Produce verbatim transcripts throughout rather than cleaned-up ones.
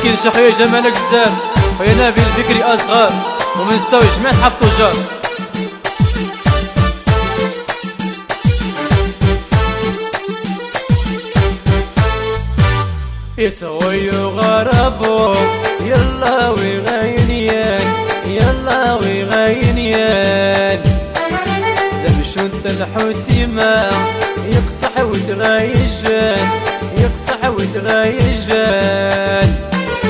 كي نشحي جمالك الزاب ويا نبيل الفكري اصغر ومن نساو جميع صحاب التجار. يسوي غربو يلا ويغينيان يلا ويغينيان دمشونت الحسيمة يقصح وتغيجان يقصح وتغيجان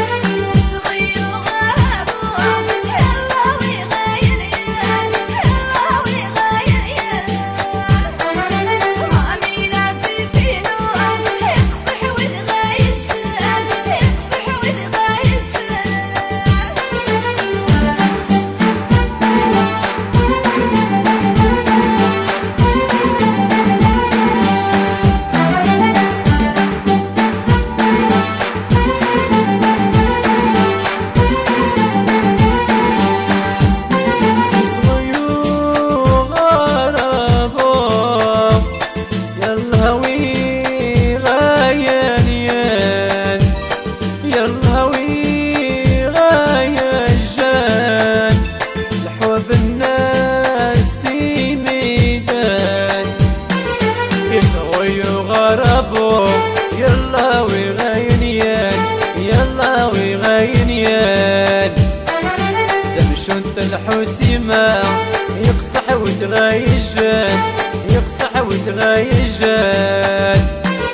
يلا ويغينيان يلا ويغينيان دمشونت الحسيمة يقصح وتغيجان يقصح وتغيجان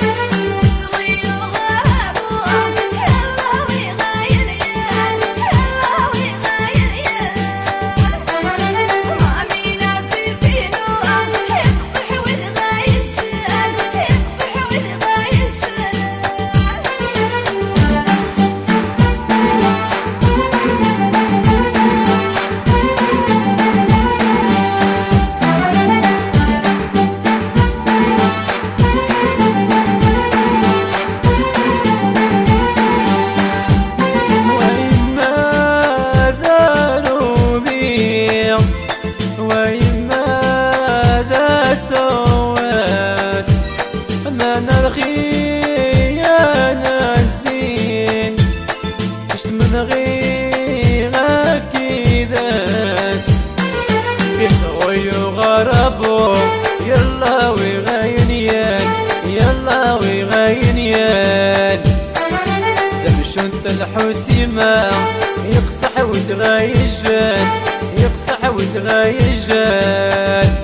سواس انا نرغي انا الزين عشت من غيرك كداس يسوي غربو يلا ويغينيان يلا ويغينيان دمشونت الحسيمة يقصح وتغيجان يقصح وتغيجان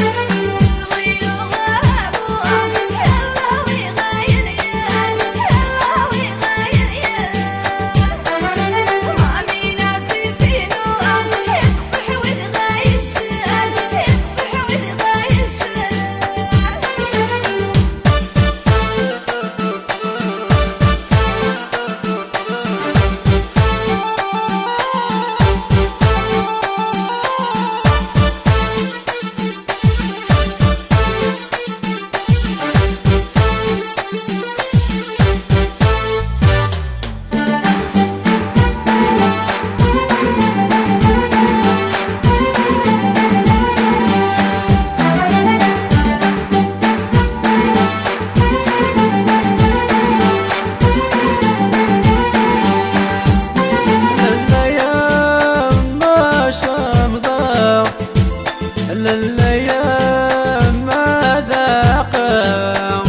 الايام ما ذاقا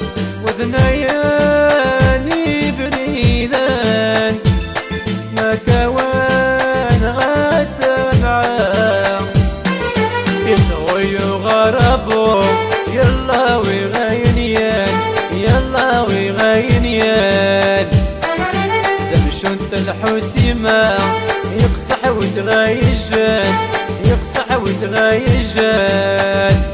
وذنياني بريدان ما كوان غتبعا يسوي غربو يلا ويغينيان يلا ويغينيان دمشونت الحسيمة يقصح وتغيجان يقصح وتغيجان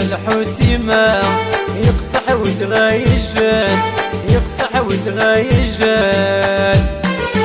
الحسيمة يقصح وتغيجن يقصح وتغيجن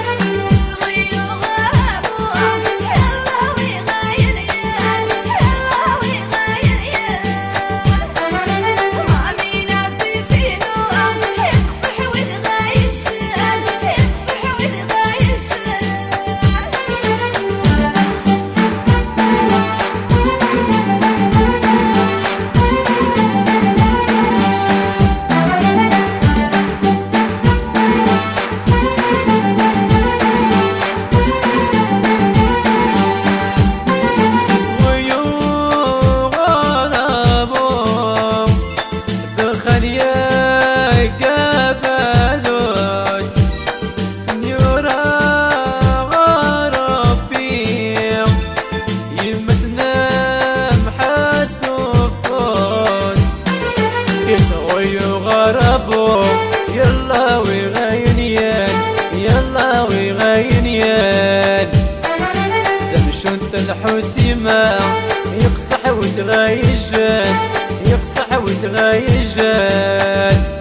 غربو يلا ويغينيان يلا ويغينيان دمشونت الحسيمة يقصح وتغيجن يقصح وتغيجن